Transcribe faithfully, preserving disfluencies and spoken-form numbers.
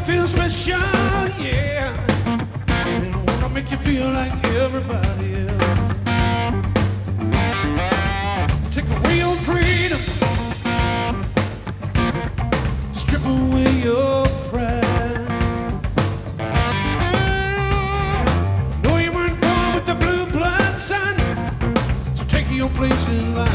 feel special, yeah. And I wanna make you feel like everybody else. Take away your freedom, strip away your pride. Know you weren't born with the blue blood, son, so take your place in line.